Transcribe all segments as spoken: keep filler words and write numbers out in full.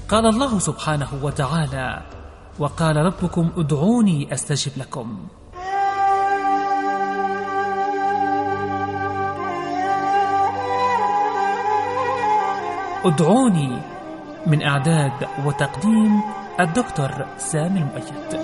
قال الله سبحانه وتعالى: وقال ربكم ادعوني أستجب لكم. ادعوني من إعداد وتقديم الدكتور سامي المؤيد.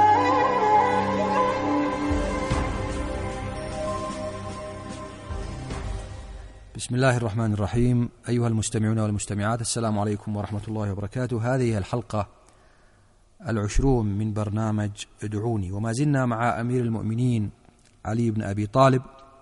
بسم الله الرحمن الرحيم. أيها المستمعون والمستمعات، السلام عليكم ورحمة الله وبركاته. هذه الحلقة العشرون من برنامج ادعوني، وما زلنا مع أمير المؤمنين علي بن أبي طالب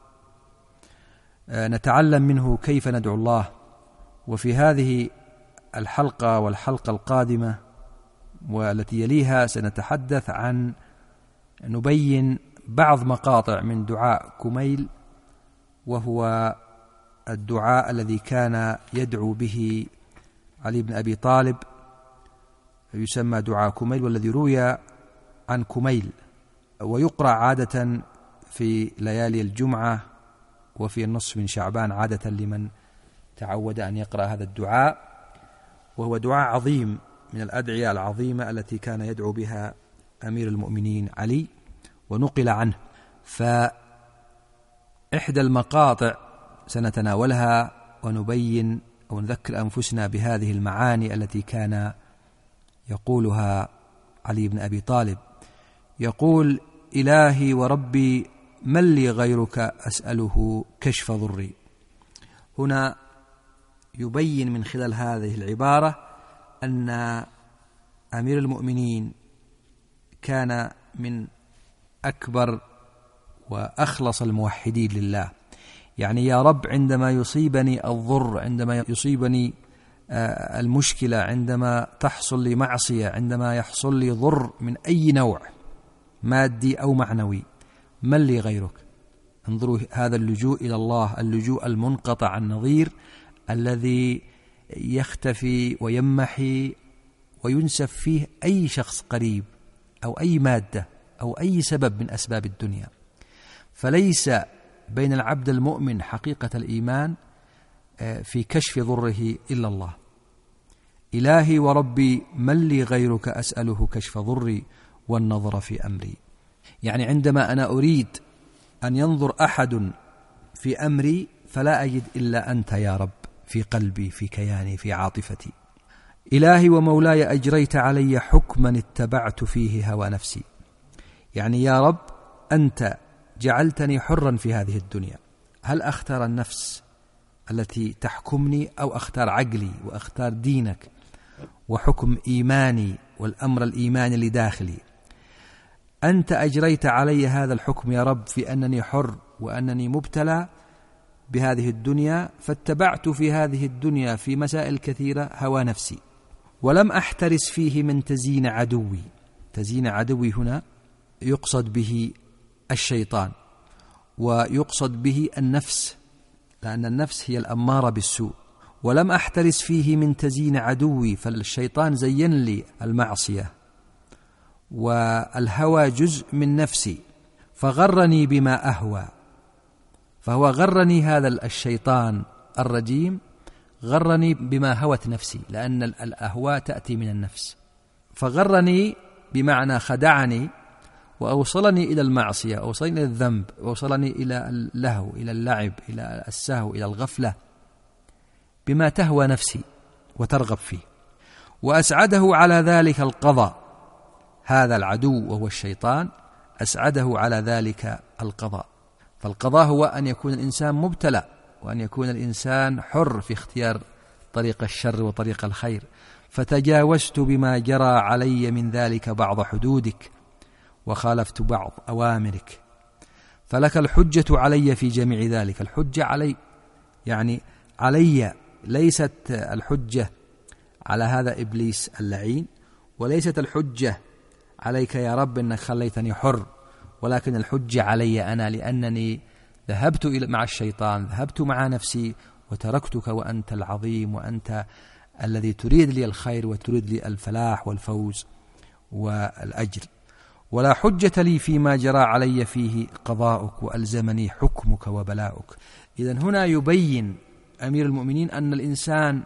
نتعلم منه كيف ندعو الله. وفي هذه الحلقة والحلقة القادمة والتي يليها سنتحدث عن نبين بعض مقاطع من دعاء كميل، وهو الدعاء الذي كان يدعو به علي بن أبي طالب، يسمى دعاء كميل، والذي روي عن كميل ويقرأ عادة في ليالي الجمعة وفي النصف من شعبان عادة لمن تعود أن يقرأ هذا الدعاء، وهو دعاء عظيم من الأدعية العظيمة التي كان يدعو بها أمير المؤمنين علي ونقل عنه. فإحدى المقاطع سنتناولها ونبين أو نذكر أنفسنا بهذه المعاني التي كان يقولها علي بن أبي طالب. يقول: إلهي وربي من لي غيرك أسأله كشف ضري. هنا يبين من خلال هذه العبارة أن أمير المؤمنين كان من أكبر وأخلص الموحدين لله. يعني يا رب، عندما يصيبني الضر، عندما يصيبني المشكلة، عندما تحصل لي معصية، عندما يحصل لي ضر من أي نوع مادي أو معنوي، من لي غيرك؟ انظروا هذا اللجوء إلى الله، اللجوء المنقطع النظير الذي يختفي ويمحي وينسف فيه أي شخص قريب أو أي مادة أو أي سبب من أسباب الدنيا. فليس بين العبد المؤمن حقيقة الإيمان في كشف ضره إلا الله. إلهي وربي من لي غيرك أسأله كشف ضري والنظر في أمري. يعني عندما أنا أريد أن ينظر أحد في أمري فلا أجد إلا أنت يا رب في قلبي، في كياني، في عاطفتي. إلهي ومولاي أجريت علي حكما اتبعت فيه هوى نفسي. يعني يا رب، أنت جعلتني حرا في هذه الدنيا، هل أختار النفس التي تحكمني أو أختار عقلي وأختار دينك وحكم إيماني والأمر الإيماني لداخلي؟ أنت أجريت علي هذا الحكم يا رب في أنني حر وأنني مبتلى بهذه الدنيا، فاتبعت في هذه الدنيا في مسائل كثيرة هوى نفسي، ولم أحترس فيه من تزيين عدوي. تزيين عدوي هنا يقصد به الشيطان، ويقصد به النفس، لأن النفس هي الأمارة بالسوء. ولم أحترس فيه من تزيين عدوي، فالشيطان زين لي المعصية، والهوى جزء من نفسي، فغرني بما أهوى. فهو غرني هذا الشيطان الرجيم، غرني بما هوت نفسي، لأن الأهواء تأتي من النفس. فغرني بمعنى خدعني وأوصلني إلى المعصية، أوصلني إلى الذنب، أوصلني إلى اللهو، إلى اللعب، إلى السهو، إلى الغفلة، بما تهوى نفسي وترغب فيه. وأسعده على ذلك القضاء. هذا العدو وهو الشيطان أسعده على ذلك القضاء. فالقضاء هو أن يكون الإنسان مبتلى، وأن يكون الإنسان حر في اختيار طريق الشر وطريق الخير. فتجاوزت بما جرى علي من ذلك بعض حدودك، وخالفت بعض أوامرك، فلك الحجة علي في جميع ذلك. الحجة علي يعني علي، ليست الحجة على هذا إبليس اللعين، وليست الحجة عليك يا رب أنك خليتني حر، ولكن الحجة علي أنا، لأنني ذهبت مع الشيطان، ذهبت مع نفسي وتركتك وأنت العظيم، وأنت الذي تريد لي الخير وتريد لي الفلاح والفوز والأجر. ولا حجة لي فيما جرى علي فيه قضاؤك، وألزمني حكمك وبلاؤك. إذن هنا يبين أمير المؤمنين أن الإنسان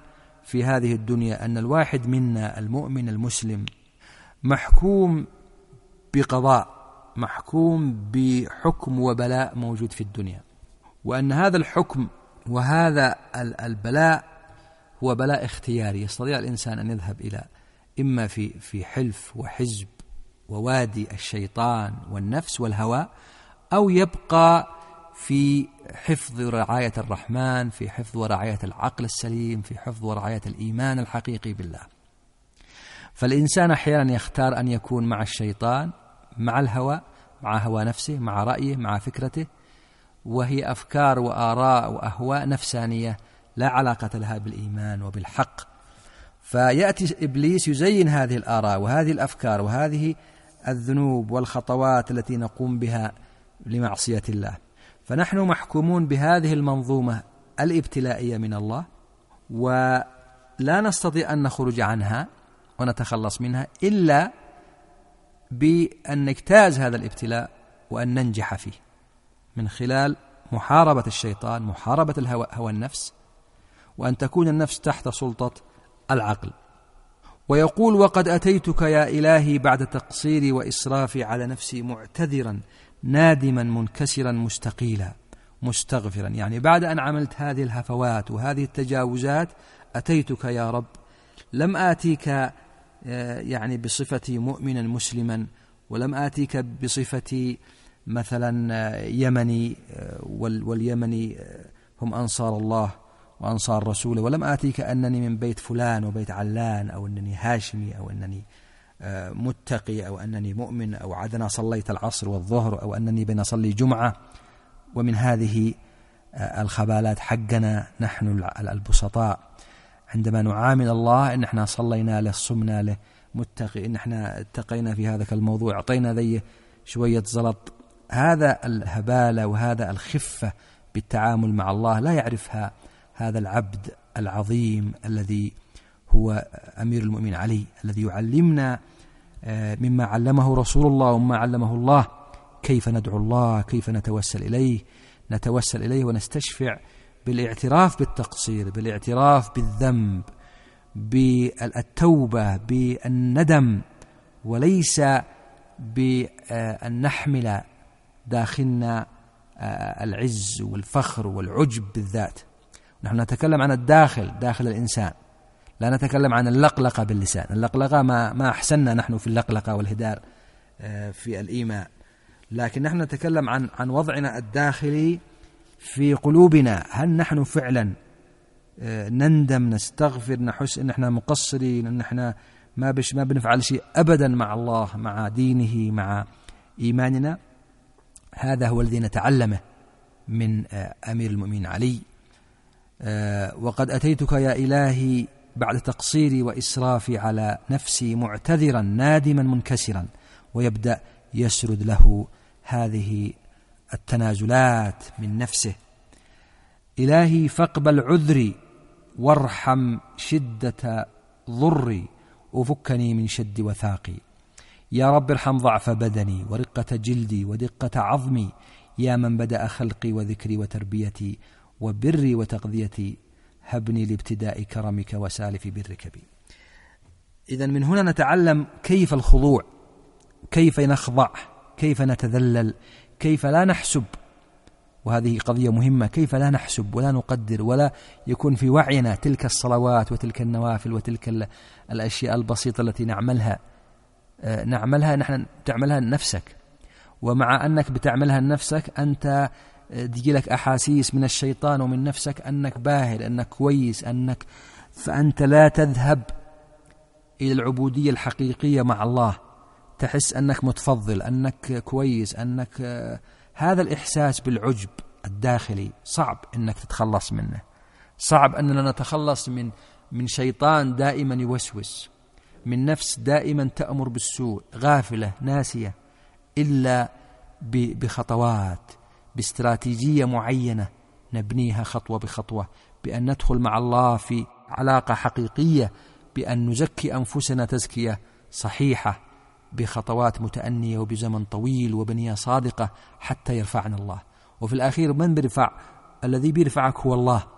في هذه الدنيا أن الواحد منا المؤمن المسلم محكوم بقضاء، محكوم بحكم وبلاء موجود في الدنيا، وأن هذا الحكم وهذا البلاء هو بلاء اختياري. يستطيع الإنسان أن يذهب إلى إما في في حلف وحزب ووادي الشيطان والنفس والهوى، أو يبقى في حفظ ورعاية الرحمن، في حفظ ورعاية العقل السليم، في حفظ ورعاية الإيمان الحقيقي بالله. فالإنسان أحيانا يختار أن يكون مع الشيطان، مع الهوى، مع هوى نفسه، مع رأيه، مع فكرته، وهي أفكار وآراء وأهواء نفسانية لا علاقة لها بالإيمان وبالحق. فيأتي إبليس يزين هذه الآراء وهذه الأفكار وهذه الذنوب والخطوات التي نقوم بها لمعصية الله. فنحن محكومون بهذه المنظومة الابتلائية من الله، ولا نستطيع أن نخرج عنها ونتخلص منها إلا بأن نجتاز هذا الابتلاء وأن ننجح فيه من خلال محاربة الشيطان، محاربة الهوى هوى النفس، وأن تكون النفس تحت سلطة العقل. ويقول: وقد أتيتك يا إلهي بعد تقصيري وإسرافي على نفسي معتذرا نادما منكسرا مستقيلا مستغفرا. يعني بعد أن عملت هذه الهفوات وهذه التجاوزات أتيتك يا رب، لم آتيك يعني بصفتي مؤمنا مسلما، ولم آتيك بصفتي مثلا يمني، واليمني هم أنصار الله وأنصار رسوله، ولم آتيك أنني من بيت فلان وبيت علان، أو أنني هاشمي، أو أنني متقي، أو أنني مؤمن، أو عدنا صليت العصر والظهر، أو أنني بين أصلي جمعة. ومن هذه الخبالات حقنا نحن البسطاء عندما نعامل الله إن احنا صلينا له، صمنا له، متقي، إن احنا اتقينا في هذا الموضوع، أعطينا ذي شوية زلط. هذا الهبالة وهذا الخفة بالتعامل مع الله لا يعرفها هذا العبد العظيم الذي هو أمير المؤمنين علي، الذي يعلمنا مما علمه رسول الله ومما علمه الله كيف ندعو الله، كيف نتوسل إليه نتوسل إليه ونستشفع بالاعتراف بالتقصير، بالاعتراف بالذنب، بالتوبة، بالندم، وليس بأن نحمل داخلنا العز والفخر والعجب بالذات. نحن نتكلم عن الداخل، داخل الإنسان، لا نتكلم عن اللقلقة باللسان. اللقلقة ما ما أحسننا نحن في اللقلقة والهدار في الإيمان، لكن نحن نتكلم عن عن وضعنا الداخلي في قلوبنا. هل نحن فعلا نندم، نستغفر، نحس ان احنا مقصرين، ان احنا ما بش ما بنفعل شيء ابدا مع الله، مع دينه، مع ايماننا؟ هذا هو الذي نتعلمه من امير المؤمنين علي. وقد اتيتك يا الهي بعد تقصيري واسرافي على نفسي معتذرا نادما منكسرا، ويبدا يسرد له هذه التنازلات من نفسه. إلهي فاقبل عذري وارحم شدة ضري وفكني من شد وثاقي. يا رب ارحم ضعف بدني ورقة جلدي ودقة عظمي، يا من بدأ خلقي وذكري وتربيتي وبري وتغذيتي، هبني لابتداء كرمك وسالف برك بي. إذن من هنا نتعلم كيف الخضوع، كيف نخضع، كيف نتذلل، كيف لا نحسب، وهذه قضية مهمة، كيف لا نحسب ولا نقدر ولا يكون في وعينا تلك الصلوات وتلك النوافل وتلك الأشياء البسيطة التي نعملها نعملها نحن تعملها لنفسك، ومع أنك بتعملها لنفسك أنت تجي لك أحاسيس من الشيطان ومن نفسك أنك باهر، أنك كويس، أنك فأنت لا تذهب إلى العبودية الحقيقية مع الله، تحس أنك متفضل، أنك كويس، أنك هذا الإحساس بالعجب الداخلي صعب أنك تتخلص منه. صعب أننا نتخلص من من شيطان دائما يوسوس، من نفس دائما تأمر بالسوء، غافلة ناسية، إلا بخطوات، باستراتيجية معينة نبنيها خطوة بخطوة، بأن ندخل مع الله في علاقة حقيقية، بأن نزكي أنفسنا تزكية صحيحة بخطوات متأنية وبزمن طويل وبنية صادقة حتى يرفعنا الله. وفي الأخير من بيرفع؟ الذي بيرفعك هو الله.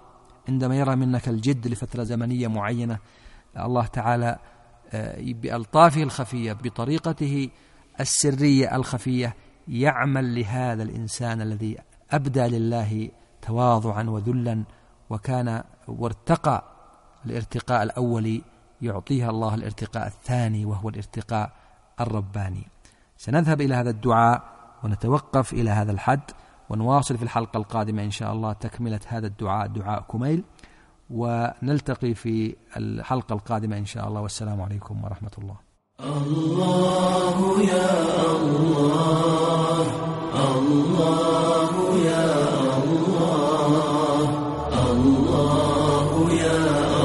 عندما يرى منك الجد لفترة زمنية معينة، الله تعالى بألطافه الخفية بطريقته السرية الخفية يعمل لهذا الإنسان الذي أبدى لله تواضعا وذلا وكان وارتقى الارتقاء الأولي، يعطيها الله الارتقاء الثاني وهو الارتقاء الرباني. سنذهب إلى هذا الدعاء ونتوقف إلى هذا الحد، ونواصل في الحلقة القادمة إن شاء الله تكملة هذا الدعاء، دعاء كميل، ونلتقي في الحلقة القادمة إن شاء الله، والسلام عليكم ورحمة الله. الله يا الله، الله يا الله، الله يا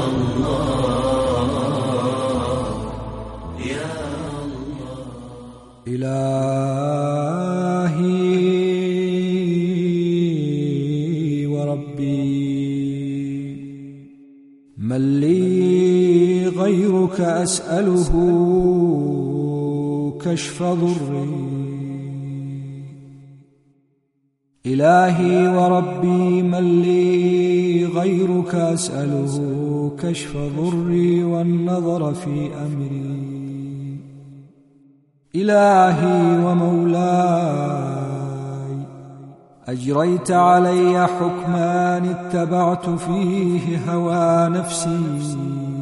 الله، يا الله. إلهي وربي من لي غيرك أسأله كشف ضري. إلهي وربي من لي غيرك أسأله كشف ضري والنظر في أمري. إلهي ومولاي أجريت علي حكما اتبعت فيه هوى نفسي،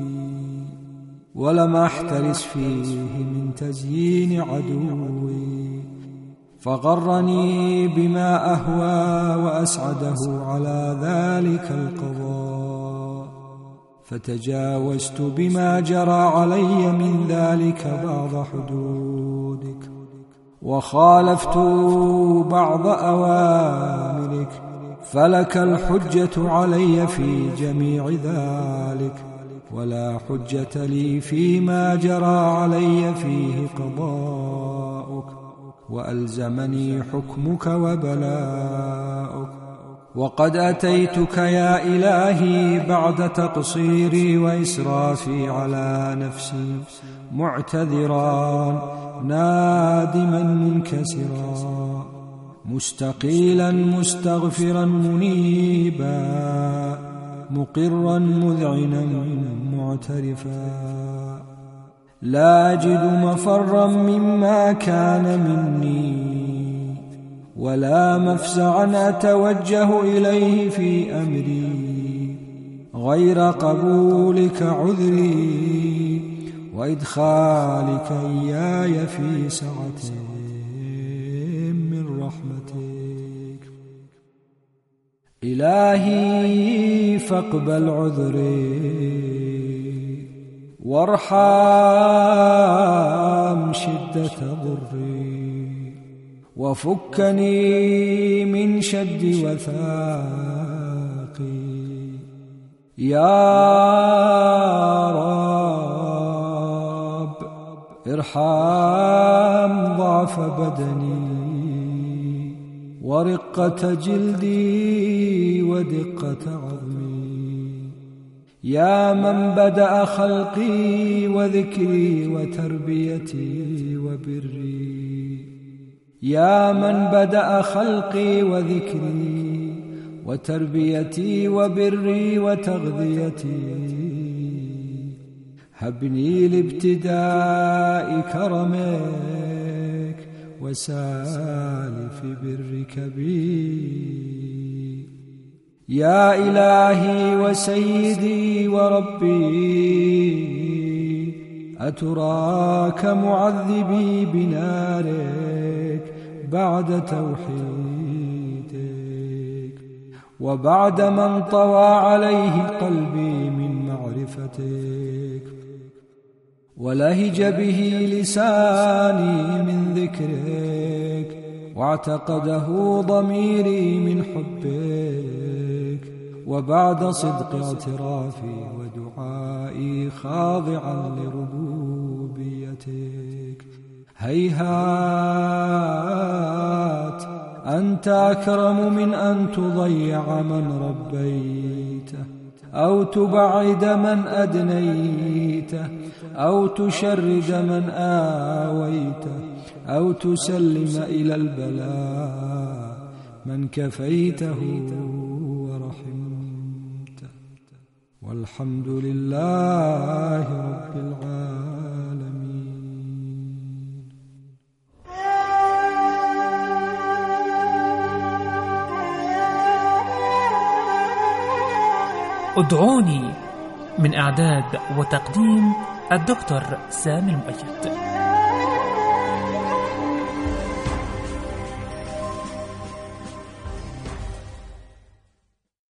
ولم أحترس فيه من تزيين عدوي، فغرني بما أهوى وأسعده على ذلك القضاء، فتجاوزت بما جرى علي من ذلك بعض حدودك، وخالفت بعض أوامرك، فلك الحجة علي في جميع ذلك، ولا حجة لي فيما جرى علي فيه قضاؤك، وألزمني حكمك وبلاؤك. وقد أتيتك يا إلهي بعد تقصيري وإسرافي على نفسي معتذرا نادما منكسرا مستقيلا مستغفرا منيبا مقرا مذعنا معترفا، لا أجد مفرا مما كان مني ولا مفزعا أتوجه إليه في أمري غير قبولك عذري وإدخالك إياي في سعة من رحمتك. إلهي فاقبل عذري وارحم شدة ضري، وفكني من شد وثاقي يا رب. ارحم ضعف بدني ورقة جلدي ودقة عظمي، يا من بدأ خلقي وذكري وتربيتي وبري، يا من بدأ خلقي وذكري وتربيتي وبري وتغذيتي، هبني لابتداء كرمك وسالف برك بي. يا إلهي وسيدي وربي أتراك معذبي بنارك بعد توحيدك، وبعد من طوى عليه قلبي من معرفتك، ولهج به لساني من ذكرك، واعتقده ضميري من حبك، وبعد صدق اعترافي ودعائي خاضعا لربوبيتك، هيهات أنت أكرم من أن تضيع من ربيته، أو تبعد من أدنيته، أو تشرد من آويته، أو تسلم إلى البلاء من كفيته ورحمته. والحمد لله رب العالمين. ادعوني، من إعداد وتقديم الدكتور سامي المؤيد.